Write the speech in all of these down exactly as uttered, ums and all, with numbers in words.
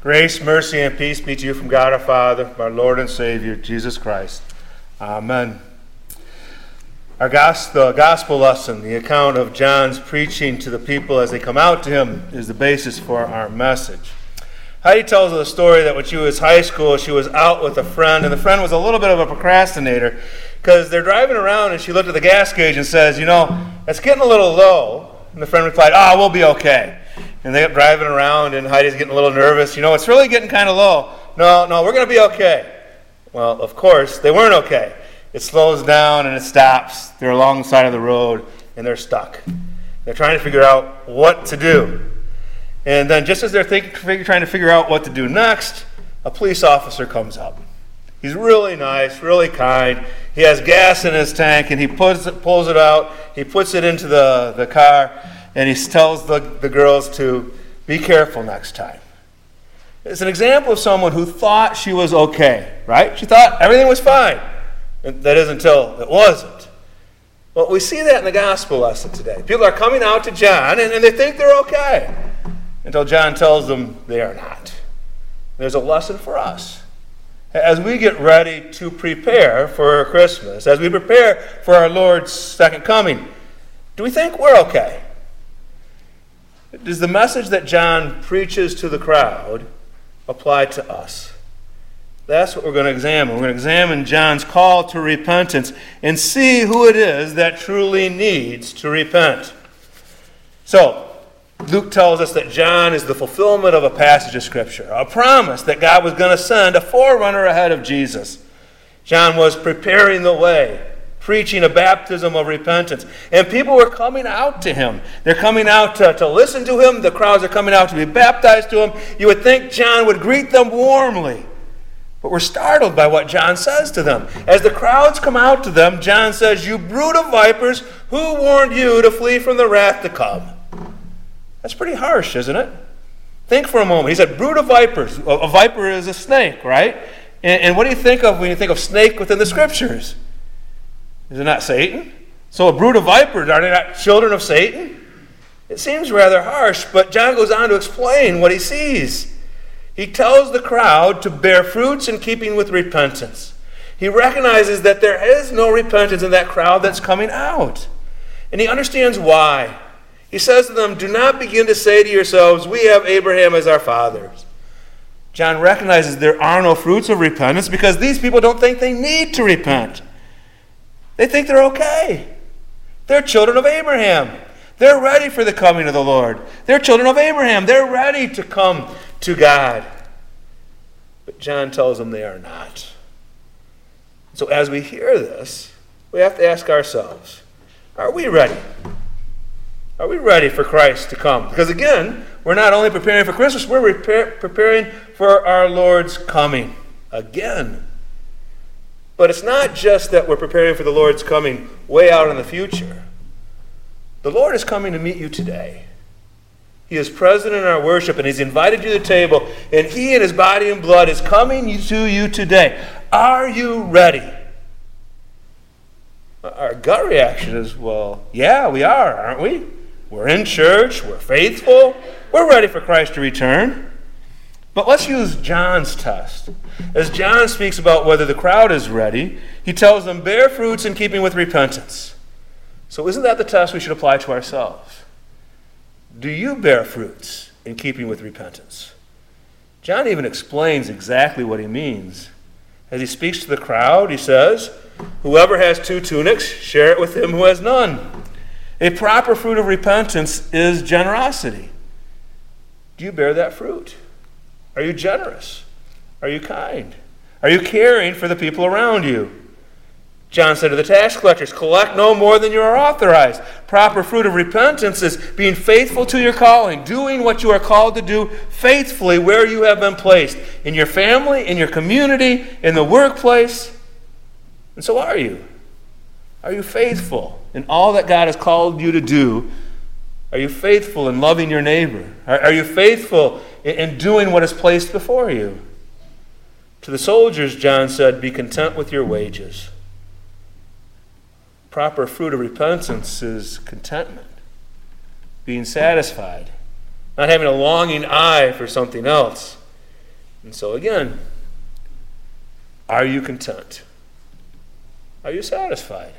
Grace, mercy, and peace be to you from God our Father, our Lord and Savior, Jesus Christ. Amen. Our gospel, the gospel lesson, the account of John's preaching to the people as they come out to him, is the basis for our message. Heidi tells the story that when she was high school, she was out with a friend, and the friend was a little bit of a procrastinator because they're driving around and she looked at the gas gauge and says, you know, it's getting a little low. And the friend replied, oh, we'll be okay. And they kept driving around, and Heidi's getting a little nervous. You know, it's really getting kind of low. No, no, we're going to be okay. Well, of course, they weren't okay. It slows down, and it stops. They're along the side of the road, and they're stuck. They're trying to figure out what to do. And then just as they're think, trying to figure out what to do next, a police officer comes up. He's really nice, really kind. He has gas in his tank, and he puts it, pulls it out. He puts it into the, the car. And he tells the, the girls to be careful next time. It's an example of someone who thought she was okay, right? She thought everything was fine. And that is until it wasn't. Well, we see that in the gospel lesson today. People are coming out to John, and, and they think they're okay, until John tells them they are not. There's a lesson for us. As we get ready to prepare for Christmas, as we prepare for our Lord's second coming, do we think we're okay? Does the message that John preaches to the crowd apply to us? That's what we're going to examine. We're going to examine John's call to repentance and see who it is that truly needs to repent. So, Luke tells us that John is the fulfillment of a passage of Scripture, a promise that God was going to send a forerunner ahead of Jesus. John was preparing the way, preaching a baptism of repentance. And people were coming out to him. They're coming out to, to listen to him. The crowds are coming out to be baptized to him. You would think John would greet them warmly. But we're startled by what John says to them. As the crowds come out to them, John says, "You brood of vipers, who warned you to flee from the wrath to come?" That's pretty harsh, isn't it? Think for a moment. He said, brood of vipers. A, a viper is a snake, right? And, and what do you think of when you think of snake within the Scriptures? Is it not Satan? So a brood of vipers, are they not children of Satan? It seems rather harsh, but John goes on to explain what he sees. He tells the crowd to bear fruits in keeping with repentance. He recognizes that there is no repentance in that crowd that's coming out. And he understands why. He says to them, do not begin to say to yourselves, we have Abraham as our fathers. John recognizes there are no fruits of repentance because these people don't think they need to repent. They think they're okay. They're children of Abraham. They're ready for the coming of the Lord. They're children of Abraham. They're ready to come to God. But John tells them they are not. So as we hear this, we have to ask ourselves, are we ready? Are we ready for Christ to come? Because again, we're not only preparing for Christmas, we're repair, preparing for our Lord's coming again. But it's not just that we're preparing for the Lord's coming way out in the future. The Lord is coming to meet you today. He is present in our worship, and He's invited you to the table, and He and His body and blood is coming to you today. Are you ready? Our gut reaction is, well, yeah, we are, aren't we? We're in church, we're faithful, we're ready for Christ to return. But let's use John's test. As John speaks about whether the crowd is ready, he tells them, bear fruits in keeping with repentance. So isn't that the test we should apply to ourselves? Do you bear fruits in keeping with repentance? John even explains exactly what he means. As he speaks to the crowd, he says, whoever has two tunics, share it with him who has none. A proper fruit of repentance is generosity. Do you bear that fruit? Are you generous? Are you kind? Are you caring for the people around you? John said to the tax collectors, collect no more than you are authorized. Proper fruit of repentance is being faithful to your calling, doing what you are called to do faithfully where you have been placed, in your family, in your community, in the workplace. And so are you. Are you faithful in all that God has called you to do? Are you faithful in loving your neighbor? Are, are you faithful in, in doing what is placed before you? To the soldiers, John said, be content with your wages. Proper fruit of repentance is contentment, being satisfied, not having a longing eye for something else. And so again, are you content? Are you satisfied?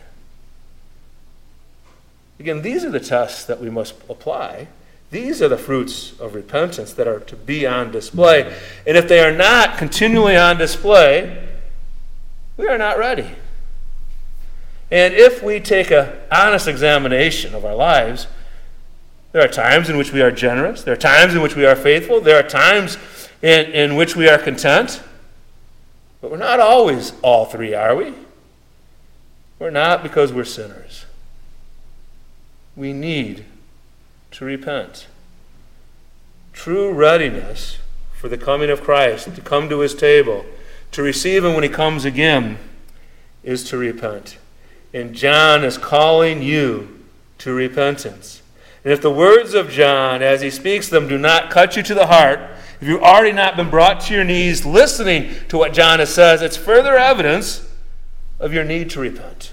Again, these are the tests that we must apply. These are the fruits of repentance that are to be on display. And if they are not continually on display, we are not ready. And if we take an honest examination of our lives, there are times in which we are generous. There are times in which we are faithful. There are times in, in which we are content. But we're not always all three, are we? We're not, because we're sinners. We need to repent. True readiness for the coming of Christ, to come to his table, to receive him when he comes again, is to repent. And John is calling you to repentance. And if the words of John, as he speaks them, do not cut you to the heart, if you've already not been brought to your knees listening to what John says, it's further evidence of your need to repent.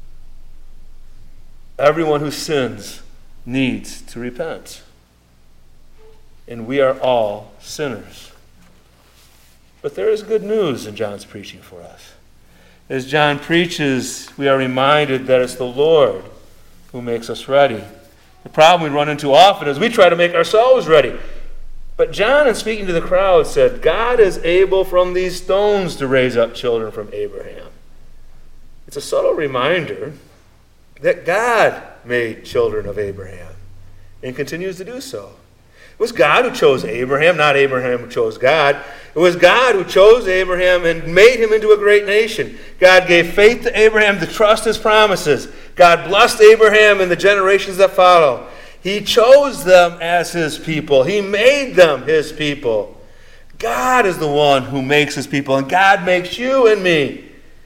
Everyone who sins needs to repent. And we are all sinners. But there is good news in John's preaching for us. As John preaches, we are reminded that it's the Lord who makes us ready. The problem we run into often is we try to make ourselves ready. But John, in speaking to the crowd, said, God is able from these stones to raise up children from Abraham. It's a subtle reminder that God made children of Abraham and continues to do so. It was God who chose Abraham, not Abraham who chose God. It was God who chose Abraham and made him into a great nation. God gave faith to Abraham to trust his promises. God blessed Abraham and the generations that follow. He chose them as his people. He made them his people. God is the one who makes his people, and God makes you and me.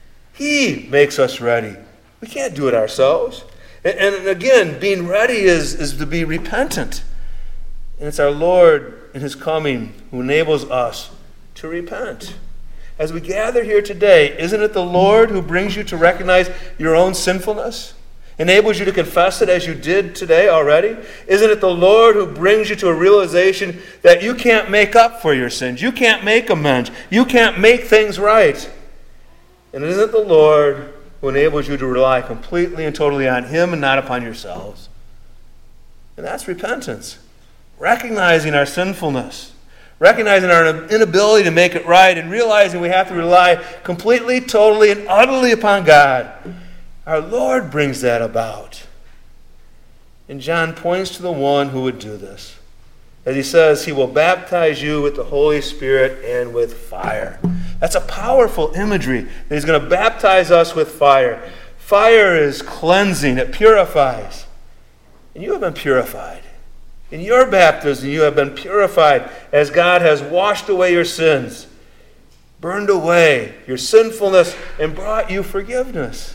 He makes us ready. We can't do it ourselves. And, and again, being ready is, is to be repentant. And it's our Lord in his coming who enables us to repent. As we gather here today, isn't it the Lord who brings you to recognize your own sinfulness? Enables you to confess it as you did today already? Isn't it the Lord who brings you to a realization that you can't make up for your sins? You can't make amends. You can't make things right. And isn't it the Lord who enables you to rely completely and totally on him and not upon yourselves? And that's repentance. Recognizing our sinfulness. Recognizing our inability to make it right, and realizing we have to rely completely, totally, and utterly upon God. Our Lord brings that about. And John points to the one who would do this. As he says, he will baptize you with the Holy Spirit and with fire. That's a powerful imagery, that he's going to baptize us with fire. Fire is cleansing. It purifies. And you have been purified. In your baptism, you have been purified as God has washed away your sins, burned away your sinfulness, and brought you forgiveness.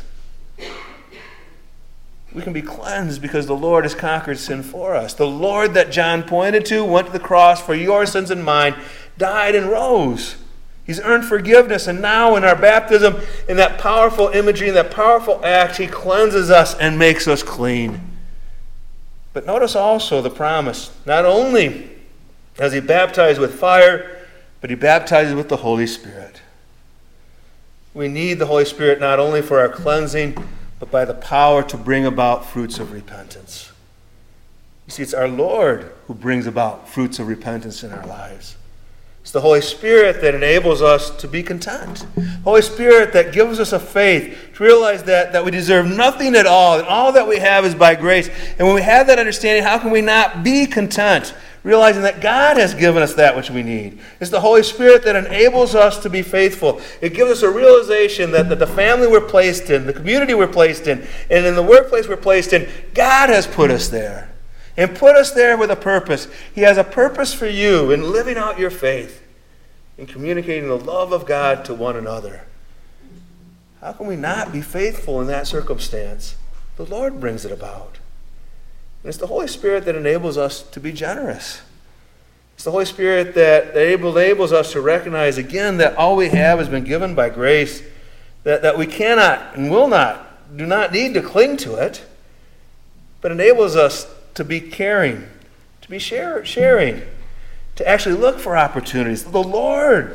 We can be cleansed because the Lord has conquered sin for us. The Lord that John pointed to went to the cross for your sins and mine, died and rose. He's earned forgiveness, and now in our baptism, in that powerful imagery, in that powerful act, he cleanses us and makes us clean. But notice also the promise. Not only does he baptize with fire, but he baptizes with the Holy Spirit. We need the Holy Spirit not only for our cleansing, but by the power to bring about fruits of repentance. You see, it's our Lord who brings about fruits of repentance in our lives. It's the Holy Spirit that enables us to be content. Holy Spirit that gives us a faith to realize that, that we deserve nothing at all, and all that we have is by grace. And when we have that understanding, how can we not be content? Realizing that God has given us that which we need. It's the Holy Spirit that enables us to be faithful. It gives us a realization that, that the family we're placed in, the community we're placed in, and in the workplace we're placed in, God has put us there. And put us there with a purpose. He has a purpose for you in living out your faith, in communicating the love of God to one another. How can we not be faithful in that circumstance? The Lord brings it about. And it's the Holy Spirit that enables us to be generous. It's the Holy Spirit that, that enables us to recognize again that all we have has been given by grace, that, that we cannot and will not, do not need to cling to it, but enables us to be caring, to be share, sharing, to actually look for opportunities. The Lord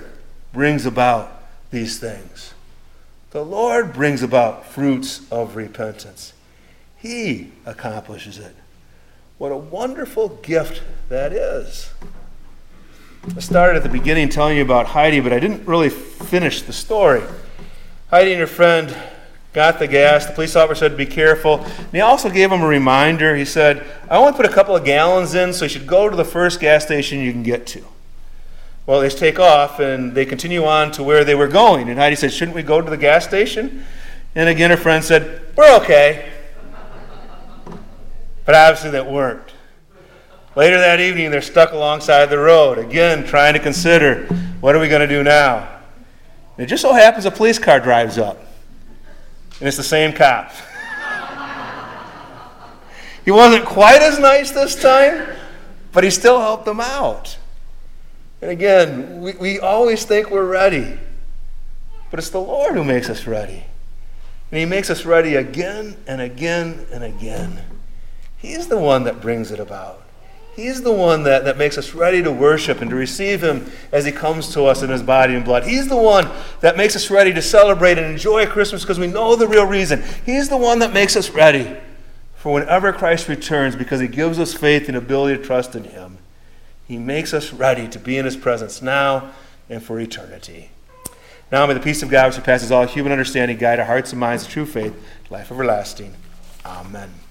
brings about these things. The Lord brings about fruits of repentance. He accomplishes it. What a wonderful gift that is. I started at the beginning telling you about Heidi, but I didn't really finish the story. Heidi and her friend got the gas. The police officer said, be careful. And he also gave them a reminder. He said, I only put a couple of gallons in, so you should go to the first gas station you can get to. Well, they take off, and they continue on to where they were going. And Heidi said, shouldn't we go to the gas station? And again, her friend said, we're okay. But obviously that worked. Later that evening, they're stuck alongside the road, again trying to consider, what are we going to do now? And it just so happens a police car drives up, and it's the same cop. He wasn't quite as nice this time, but he still helped them out. And again, we, we always think we're ready, but it's the Lord who makes us ready. And he makes us ready again and again and again. He's the one that brings it about. He's the one that, that makes us ready to worship and to receive him as he comes to us in his body and blood. He's the one that makes us ready to celebrate and enjoy Christmas because we know the real reason. He's the one that makes us ready for whenever Christ returns because he gives us faith and ability to trust in him. He makes us ready to be in his presence now and for eternity. Now may the peace of God, which surpasses all human understanding, guide our hearts and minds to true faith, life everlasting. Amen.